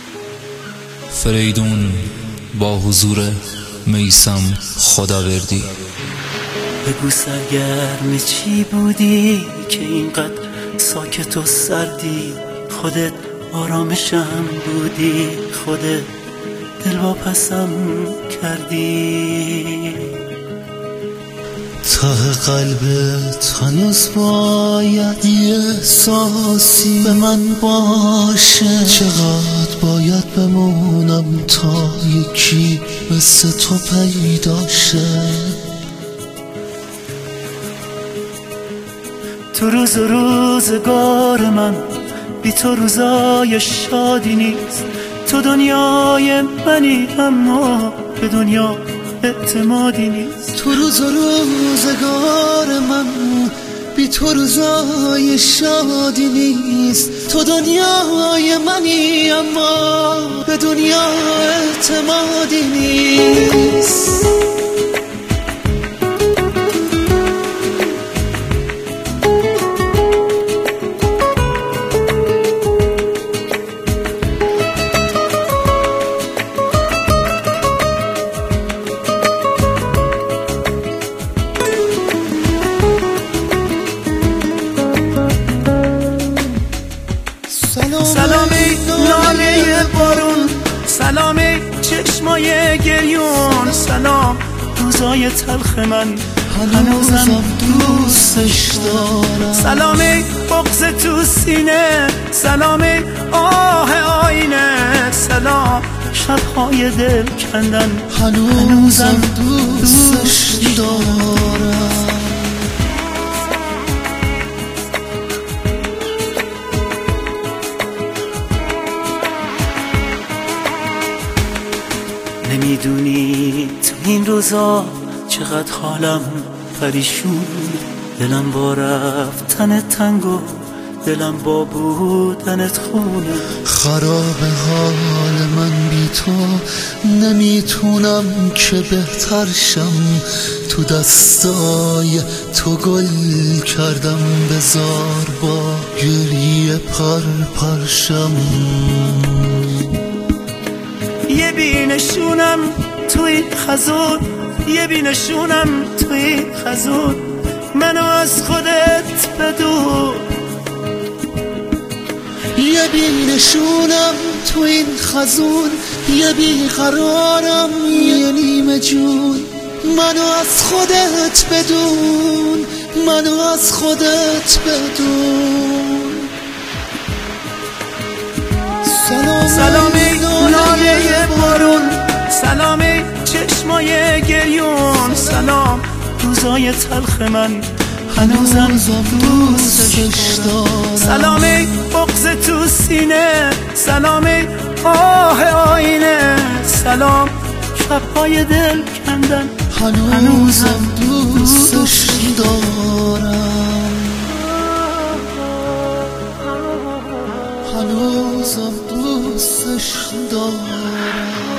فریدون با حضور میثم خداوردی. بگو سرگرم چی بودی که اینقدر ساکت و سردی؟ خودت آرامشم بودی، خودت دلواپسم کردی. ته قلبت هنوز باید یه احساسی به من باشه. چقدر باید بمونم تا یکی مثل تو پیدا شه. تو روز و روزگار من بی تو روزای شادی نیست. تو دنیای منی اما به دنیا اعتمادی نیست. تو روز و روزگار من بی تو روزای شادی نیست. تو دنیای منی اما به دنیا اعتمادی نیست. سلامی ناله بارون، سلامی چشمای گریون، سلام روزای تلخ من هنوزم دوستش دارم. سلامی بغض تو سینه، سلامی آه آینه، سلام شبهای دل کندن هنوزم دوستش دارم. نمیدونی تو این روزا چقدر حالم پریشون. دلم با رفتن تنگ و دلم با بودنت خونه. خراب حال من بی تو، نمیتونم که بهتر شم. تو دستای تو گل کردم، بذار با گریه پرشم. یه بینشونم توی خزون، یه بینشونم توی خزون، منو از خودت بدون. یه بینشونم تو این خزون، یه بیقرارم یه نیمه جون. منو از خودت بدون، منو از خودت بدون. سلامی ناله بارون، سلامی چشمای گریون، سلام روزای تلخ من هنوزم دوستش دارم. سلامی بغض تو سینه، سلامی آه آینه، سلام شبهای دل کندن هنوزم دوستش دارم. هنوزم دوستش دارم.